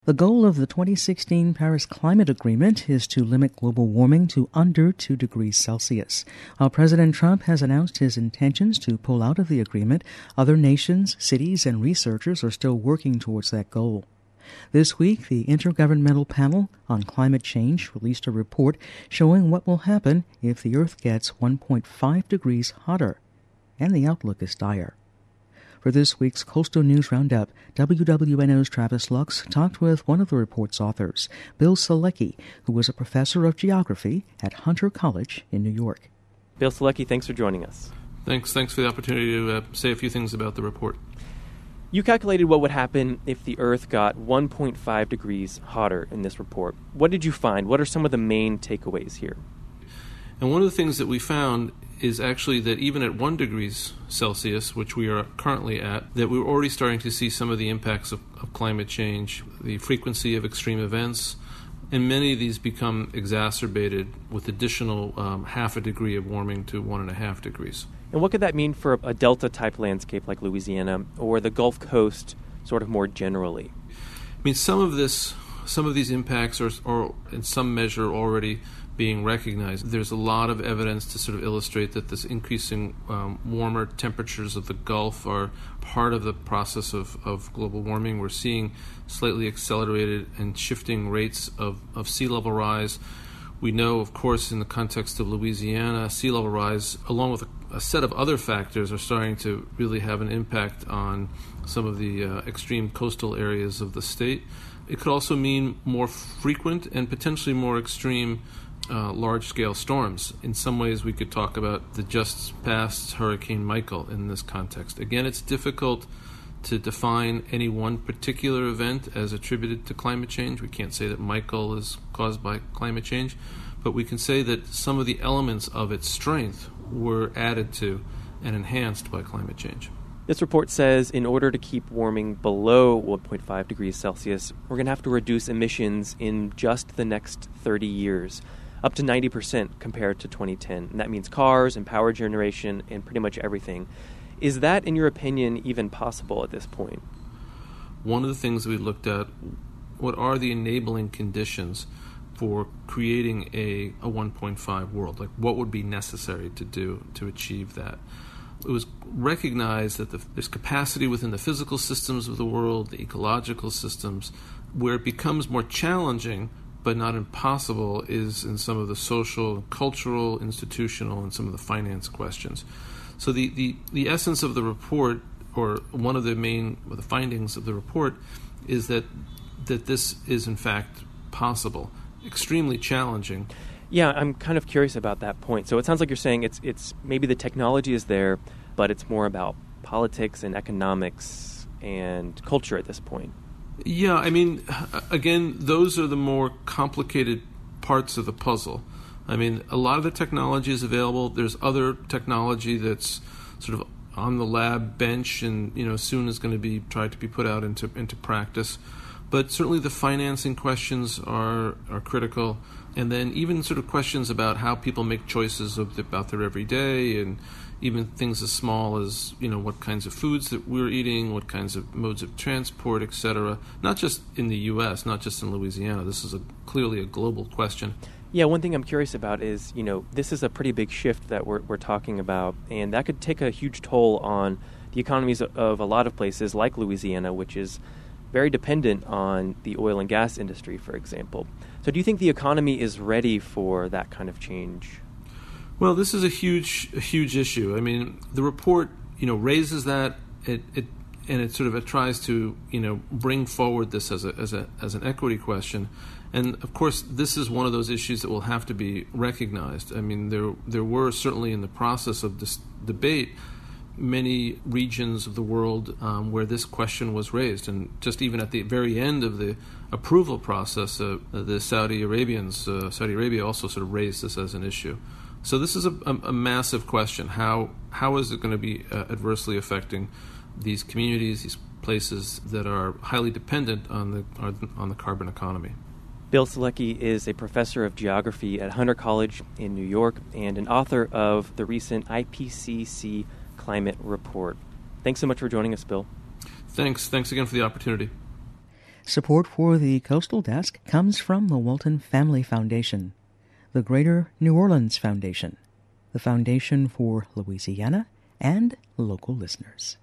The goal of the 2016 Paris Climate Agreement is to limit global warming to under 2 degrees Celsius. While President Trump has announced his intentions to pull out of the agreement, other nations, cities, and researchers are still working towards that goal. This week, the Intergovernmental Panel on Climate Change released a report showing what will happen if the Earth gets 1.5 degrees hotter, and the outlook is dire. For this week's Coastal News Roundup, WWNO's Travis Lux talked with one of the report's authors, Bill Selecki, who was a professor of geography at Hunter College in New York. Bill Selecki, thanks for joining us. Thanks for the opportunity to say a few things about the report. You calculated what would happen if the Earth got 1.5 degrees hotter in this report. What did you find? What are some of the main takeaways here? And one of the things that we found is actually that even at 1 degrees Celsius, which we are currently at, that we're already starting to see some of the impacts of climate change, the frequency of extreme events, and many of these become exacerbated with additional half a degree of warming to 1.5 degrees. And what could that mean for a delta-type landscape like Louisiana or the Gulf Coast sort of more generally? I mean, some of these impacts are in some measure already being recognized. There's a lot of evidence to sort of illustrate that this increasing warmer temperatures of the Gulf are part of the process of global warming. We're seeing slightly accelerated and shifting rates of sea level rise. We know, of course, in the context of Louisiana, sea level rise, along with a set of other factors, are starting to really have an impact on some of the extreme coastal areas of the state. It could also mean more frequent and potentially more extreme large-scale storms. In some ways, we could talk about the just-passed Hurricane Michael in this context. Again, it's difficult to define any one particular event as attributed to climate change. We can't say that Michael is caused by climate change, but we can say that some of the elements of its strength were added to and enhanced by climate change. This report says in order to keep warming below 1.5 degrees Celsius, we're going to have to reduce emissions in just the next 30 years, up to 90% compared to 2010. And that means cars and power generation and pretty much everything. Is that, in your opinion, even possible at this point? One of the things we looked at, what are the enabling conditions for creating a 1.5 world? Like, what would be necessary to do to achieve that? It was recognized that there's capacity within the physical systems of the world, the ecological systems. Where it becomes more challenging but not impossible is in some of the social, cultural, institutional, and some of the finance questions. So the essence of the report, or one of the findings of the report, is that this is in fact possible. Extremely challenging. Yeah, I'm kind of curious about that point. So it sounds like you're saying it's maybe the technology is there, but it's more about politics and economics and culture at this point. Yeah, I mean, again, those are the more complicated parts of the puzzle. I mean, a lot of the technology is available. There's other technology that's sort of on the lab bench and, soon is going to be tried to be put out into practice. But certainly the financing questions are critical. And then even sort of questions about how people make choices about their everyday, and even things as small as, what kinds of foods that we're eating, what kinds of modes of transport, etc. Not just in the U.S., not just in Louisiana. This is clearly a global question. Yeah, one thing I'm curious about is, this is a pretty big shift that we're talking about, and that could take a huge toll on the economies of a lot of places like Louisiana, which is very dependent on the oil and gas industry, for example. So do you think the economy is ready for that kind of change? Well, this is a huge issue. I mean, the report, raises that, it tries to, bring forward this as an equity question. And of course, this is one of those issues that will have to be recognized. I mean, there were certainly in the process of this debate many regions of the world where this question was raised, and just even at the very end of the approval process, the Saudi Arabia also sort of raised this as an issue. So this is a massive question. How is it going to be adversely affecting these communities, these places that are highly dependent on the carbon economy? Bill Selecki is a professor of geography at Hunter College in New York and an author of the recent IPCC Climate Report. Thanks so much for joining us, Bill. Thanks again for the opportunity. Support for the Coastal Desk comes from the Walton Family Foundation, the Greater New Orleans Foundation, the Foundation for Louisiana, and local listeners.